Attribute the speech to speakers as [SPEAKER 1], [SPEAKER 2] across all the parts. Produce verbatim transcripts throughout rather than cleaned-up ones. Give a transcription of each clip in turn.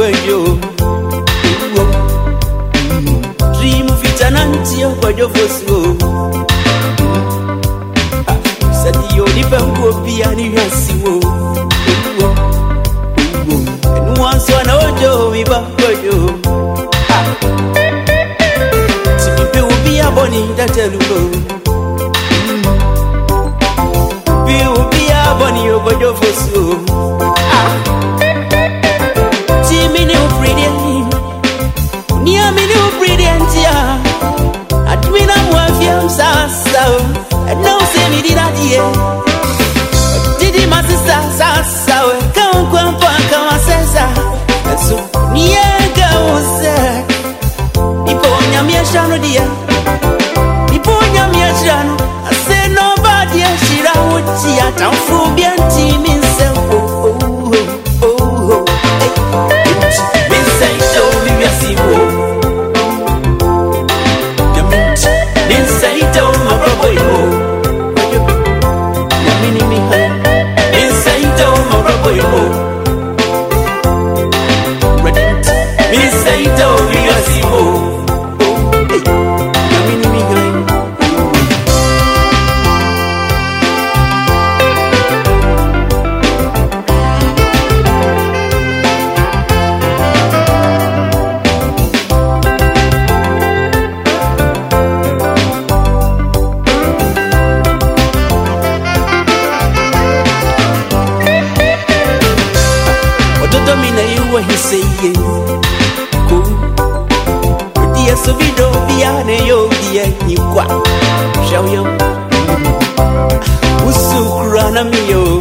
[SPEAKER 1] kwayo dream fitananti kwayo fosu sadi yo ni bango bia ni yasiwo enu wanso na ojo mi ba kwayo sipe ubi aboni datelugo bi ubi aboni kwayo fosu Sasa, and no say me did that yeah. Did it my sister, Sasa, come come come my sister. And so yeah, go say. Iponya mi shano dia. Iponya mi shano. I say nobody she ra uchi ata mfubi anti mi se oh oh oh oh. Me say do me asibo. He say yeah, cool. Dia subido biane yo dia ni kwa. Show yo. Usukura na miyo.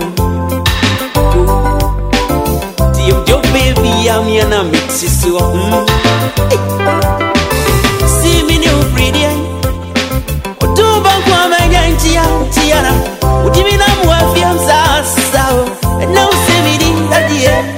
[SPEAKER 1] Dia jo baby ya mi na mix so. See me new pretty. Otuba kwa menyanti antiana. Udimi na muafia msasa. No see me di dia.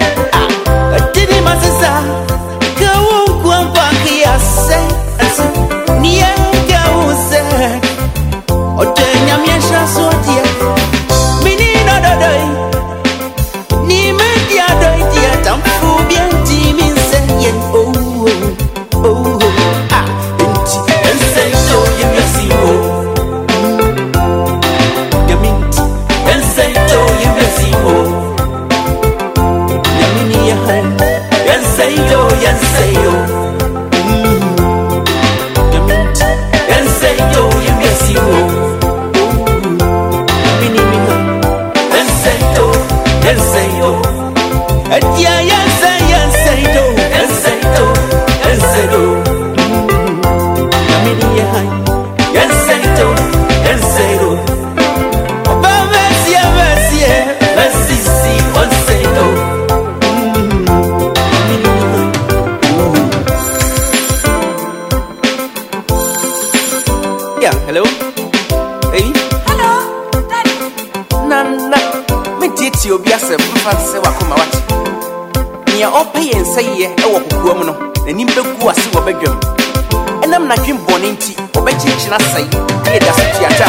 [SPEAKER 1] Hello? Hey?
[SPEAKER 2] Hello? Daddy?
[SPEAKER 1] Nana, me titi obi asem mfa se wakoma wati. Nia ope yen say ye e wo kokuam no, nanim begu ase wo badwam. Enam na dwen bone nti, obekyechi na sai. E da so tiata.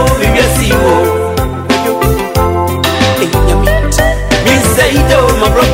[SPEAKER 1] My brother